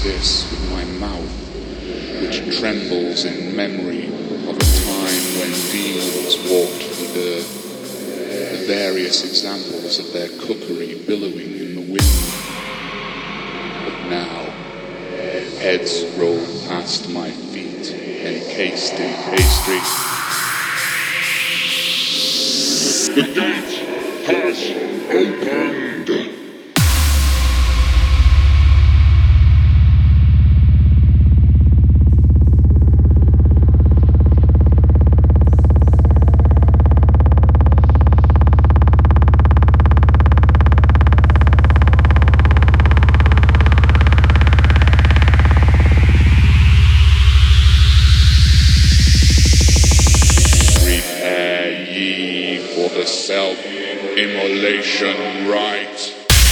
this with my mouth, which trembles in memory of a time when demons walked the earth, the various examples of their cookery billowing in the wind. But now, heads roll past my feet, encased in pastry. The gate has opened! Self-immolation rite.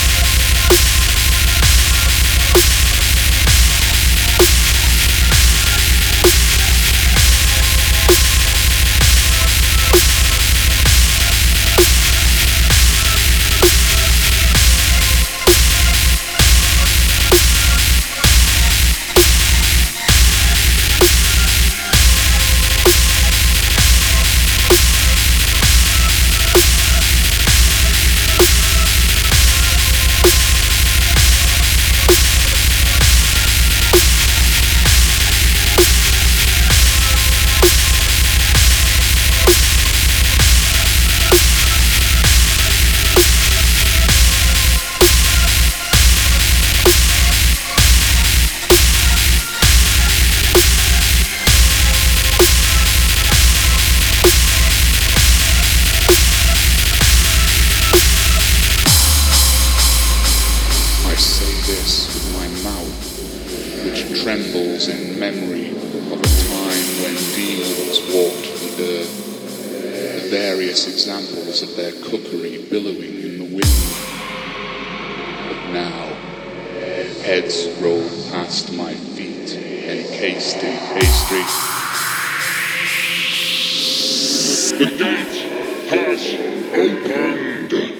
Trembles in memory of a time when demons walked the earth, the various examples of their cookery billowing in the wind. But now, heads roll past my feet, encased in pastry. The gate has opened!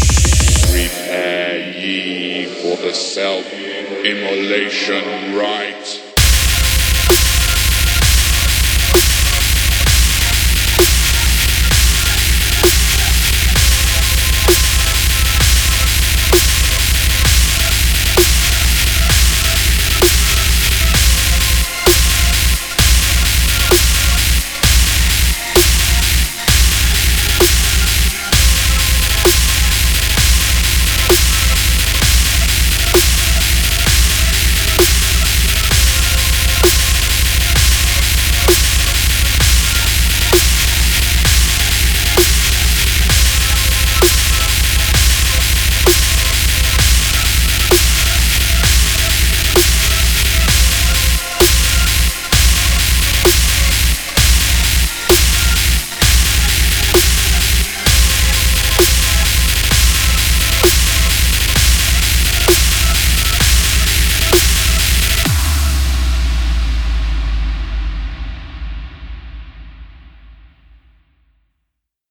Self-immolation rite.